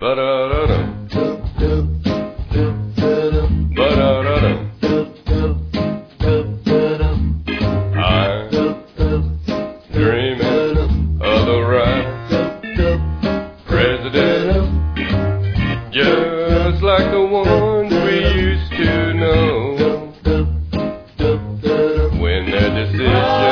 Ba-da-da-dum. Ba-da-da-dum. I'm dreaming of the right president, just like the ones we used to know, when their decisions